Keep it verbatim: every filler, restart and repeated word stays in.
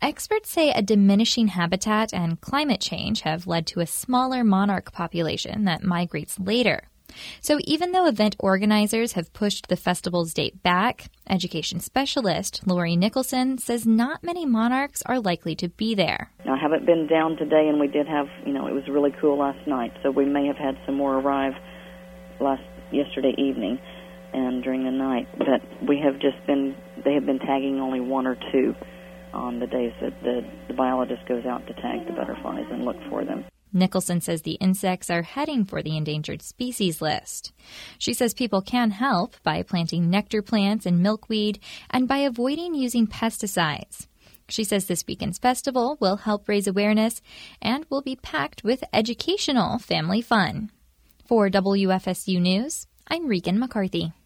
Experts say a diminishing habitat and climate change have led to a smaller monarch population that migrates later. So even though event organizers have pushed the festival's date back, education specialist Lori Nicholson says not many monarchs are likely to be there. I haven't been down today, and we did have, you know, it was really cool last night, so we may have had some more arrive last yesterday evening and during the night. But we have just been, they have been tagging only one or two on the days that the, the biologist goes out to tag the butterflies and look for them. Nicholson says the insects are heading for the endangered species list. She says people can help by planting nectar plants and milkweed and by avoiding using pesticides. She says this weekend's festival will help raise awareness and will be packed with educational family fun. For W F S U News, I'm Regan McCarthy.